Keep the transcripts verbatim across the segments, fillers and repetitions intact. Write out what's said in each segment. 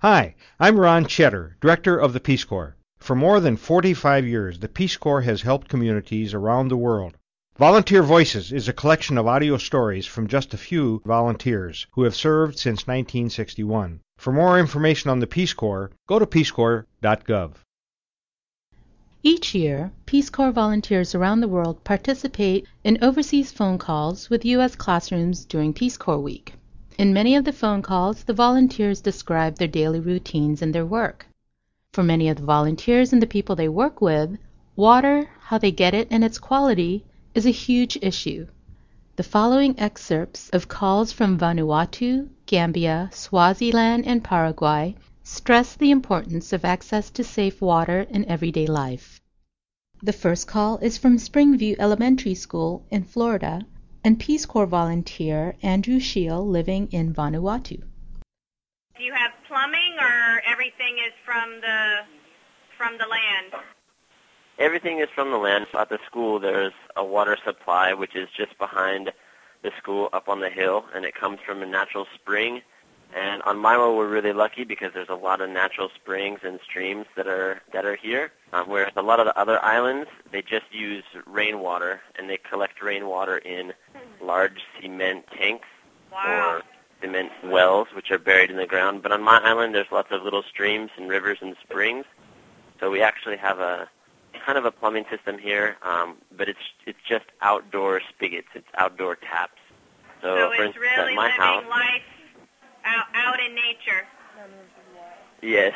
Hi, I'm Ron Cheddar, Director of the Peace Corps. For more than forty-five years, the Peace Corps has helped communities around the world. Volunteer Voices is a collection of audio stories from just a few volunteers who have served since nineteen sixty-one. For more information on the Peace Corps, go to peace corps dot gov. Each year, Peace Corps volunteers around the world participate in overseas phone calls with U S classrooms during Peace Corps Week. In many of the phone calls, the volunteers describe their daily routines and their work. For many of the volunteers and the people they work with, water, how they get it, and its quality is a huge issue. The following excerpts of calls from Vanuatu, Gambia, Swaziland, and Paraguay stress the importance of access to safe water in everyday life. The first call is from Springview Elementary School in Florida, and Peace Corps volunteer Andrew Shiel living in Vanuatu. Do you have plumbing, or everything is from the from the land? Everything is from the land. At the school, there's a water supply, which is just behind the school up on the hill, and it comes from a natural spring. And on Maui, we're really lucky because there's a lot of natural springs and streams that are that are here. Um, whereas a lot of the other islands, they just use rainwater, and they collect rainwater in large cement tanks Wow. or cement wells, which are buried in the ground. But on my island, there's lots of little streams and rivers and springs. So we actually have a kind of a plumbing system here, um, but it's it's just outdoor spigots. It's outdoor taps. So, So for it's instance, really at my living house, life out, out in nature. yes.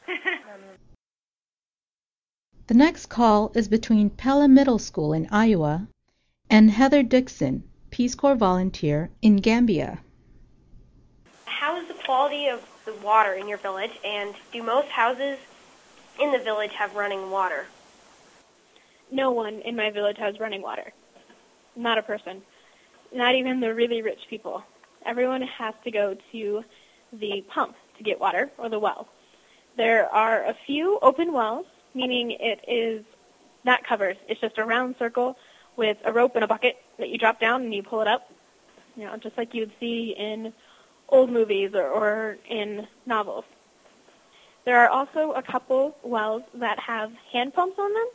The next call is between Pella Middle School in Iowa and Heather Dixon, Peace Corps volunteer in Gambia. How is the quality of the water in your village, and do most houses in the village have running water? No one in my village has running water. Not a person. Not even the really rich people. Everyone has to go to the pump to get water, or the well. There are a few open wells, meaning it is not covered. It's just a round circle with a rope and a bucket that you drop down and you pull it up, you know, just like you'd see in old movies or, or in novels. There are also a couple wells that have hand pumps on them.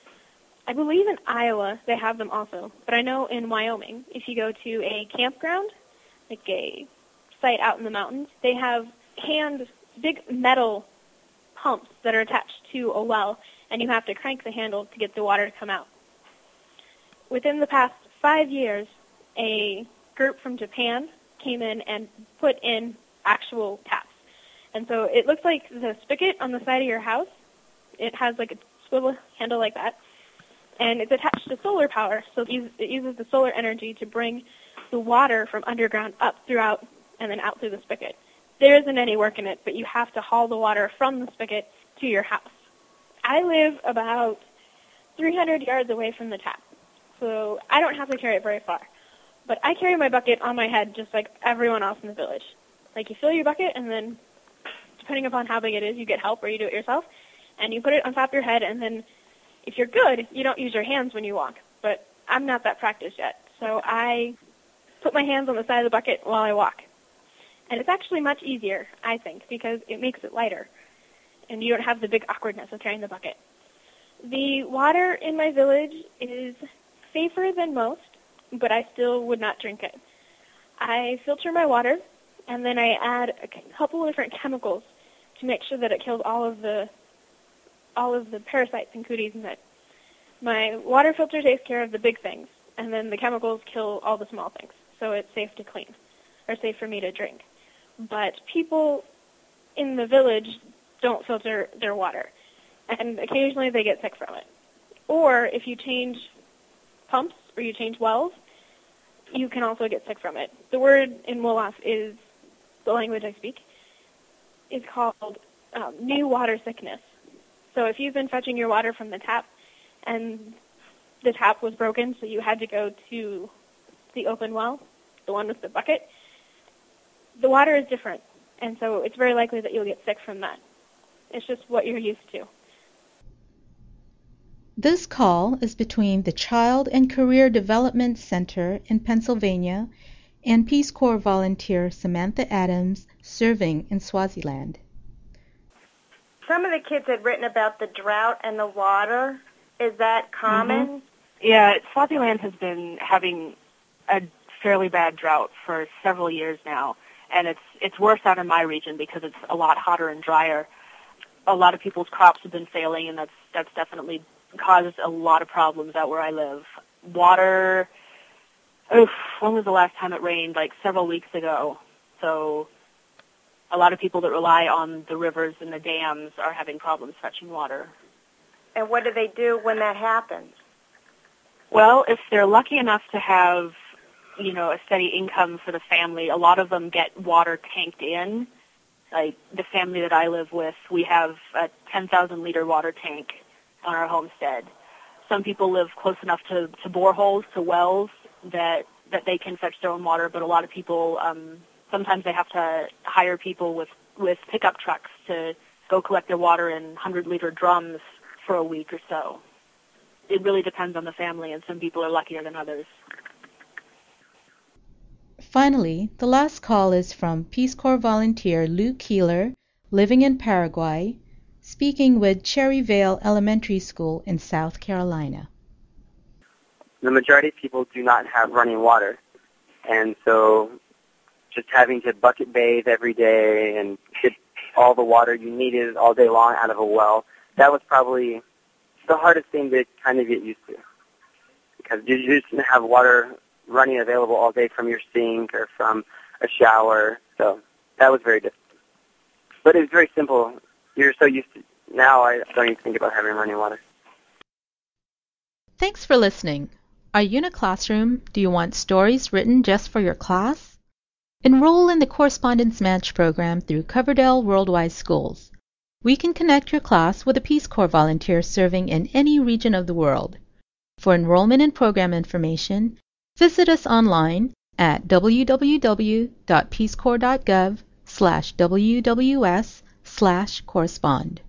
I believe in Iowa they have them also, but I know in Wyoming, if you go to a campground, like a site out in the mountains, they have hand, big metal pumps that are attached to a well, and you have to crank the handle to get the water to come out. Within the past five years, a group from Japan came in and put in actual taps. And so it looks like the spigot on the side of your house. It has like a swivel handle like that, and it's attached to solar power, so it uses, it uses the solar energy to bring the water from underground up throughout and then out through the spigot. There isn't any work in it, but you have to haul the water from the spigot to your house. I live about three hundred yards away from the tap, so I don't have to carry it very far. But I carry my bucket on my head just like everyone else in the village. Like, you fill your bucket, and then depending upon how big it is, you get help or you do it yourself, and you put it on top of your head, and then if you're good, you don't use your hands when you walk. But I'm not that practiced yet, so I put my hands on the side of the bucket while I walk. And it's actually much easier, I think, because it makes it lighter, and you don't have the big awkwardness of carrying the bucket. The water in my village is safer than most, but I still would not drink it. I filter my water, and then I add a couple of different chemicals to make sure that it kills all of the all of the parasites and cooties in it. My water filter takes care of the big things, and then the chemicals kill all the small things, so it's safe to clean, or safe for me to drink. But people in the village don't filter their water, and occasionally they get sick from it. Or if you change pumps or you change wells, you can also get sick from it. The word in Wolof is, the language I speak, is called um, new water sickness. So if you've been fetching your water from the tap and the tap was broken, so you had to go to the open well, the one with the bucket, the water is different, and so it's very likely that you'll get sick from that. It's just what you're used to. This call is between the Child and Career Development Center in Pennsylvania and Peace Corps volunteer Samantha Adams serving in Swaziland. Some of the kids had written about the drought and the water. Is that common? Mm-hmm. Yeah, Swaziland has been having a fairly bad drought for several years now, and it's it's worse out in my region because it's a lot hotter and drier. A lot of people's crops have been failing, and that's that's definitely caused a lot of problems out where I live. Water, oof, when was the last time it rained? Like several weeks ago. So a lot of people that rely on the rivers and the dams are having problems fetching water. And what do they do when that happens? Well, if they're lucky enough to have, you know, a steady income for the family, a lot of them get water tanked in. Like the family that I live with, we have a ten thousand liter water tank on our homestead. Some people live close enough to, to boreholes, to wells, that, that they can fetch their own water, but a lot of people, um, sometimes they have to hire people with, with pickup trucks to go collect their water in one hundred liter drums for a week or so. It really depends on the family, and some people are luckier than others. Finally, the last call is from Peace Corps volunteer Lou Keeler, living in Paraguay, speaking with Cherry Vale Elementary School in South Carolina. The majority of people do not have running water, and so just having to bucket bathe every day and get all the water you needed all day long out of a well, that was probably the hardest thing to kind of get used to, because you just didn't have water running available all day from your sink or from a shower, so that was very difficult. But it was very simple. You're so used to now I don't even think about having running water. Thanks for listening. Are you in a classroom? Do you want stories written just for your class? Enroll in the Correspondence Match program through Coverdell Worldwide Schools. We can connect your class with a Peace Corps volunteer serving in any region of the world. For enrollment and program information, visit us online at w w w dot peace corps dot gov slash w w s slash correspond.